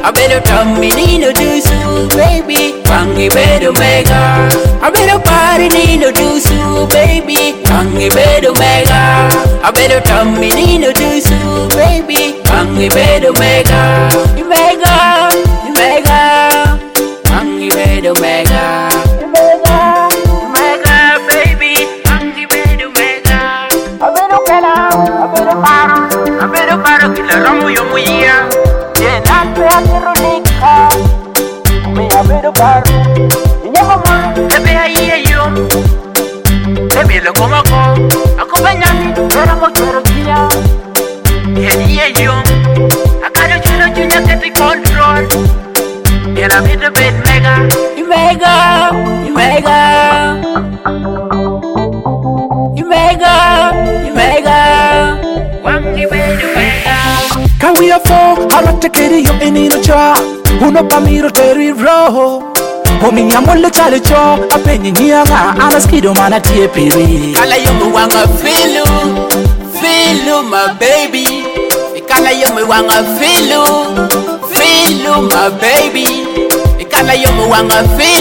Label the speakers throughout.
Speaker 1: I better come in no do so, baby. Wangi better mega. I better party no do so, baby. Wangi better mega. I better come in no do so, baby. Wangi better mega. Mega, mega. Wangi better mega. Mega, baby. Wangi better mega. I better paro, I better paro. I better paro, kila ramu yo muia.
Speaker 2: Can we afford a lot to carry you in the jar? Uno pa miro terry roho. Homi amole chale cho apenye nyanga anaskido mana tie piri.
Speaker 1: Kala yomu wanga filu my baby. Kala yomu wanga filu my baby. Kala yomu wanga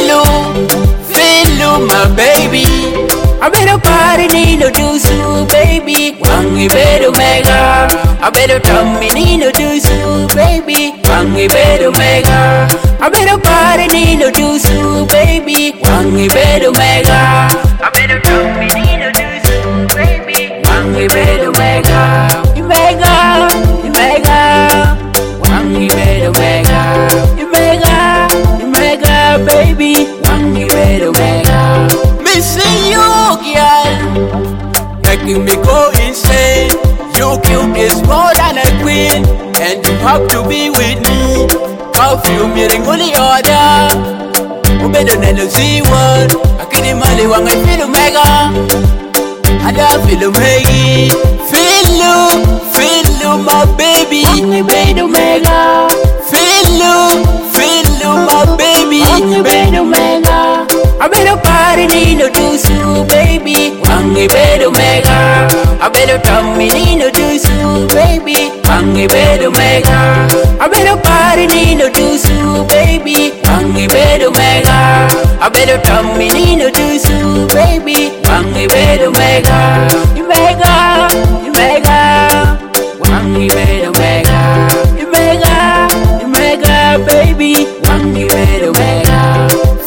Speaker 1: filu my baby. I better party no do so, baby. Wangi better mega. I better come in no do so, baby. Wangi better mega. I better party no do so, baby. Wangi better mega. I better come in no do so, baby. Wangi better mega. Mega, mega. Wangi better mega. Mega, mega, baby. Wangi better mega. Missing you, girl, making me go insane. You cute is more than a queen, and you have to be with me. Perfume you're the only order. Oh, better than the Z1. I can't imagine when I feel mega. I don't feel mega. Feel you, my baby. Only better mega. Feel you, my baby. Only better mega. I better party no do so, baby. Wangi better mega. I better come in no do so, baby. Wangi better mega. I better party no do so, baby. Wangi better mega. I better come in no do so, baby. Wangi better mega. Mega, mega. Wangi better mega. Mega, mega, baby. Wangi better mega.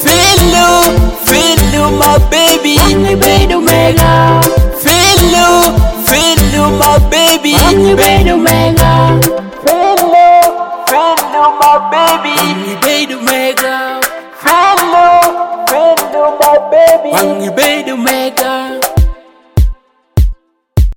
Speaker 1: Feel you, my baby. Wangi better mega. Feel you, my baby. Wangi better mega. Feel you, my baby. Wangi better mega. Feel you, my baby. Wangi better mega.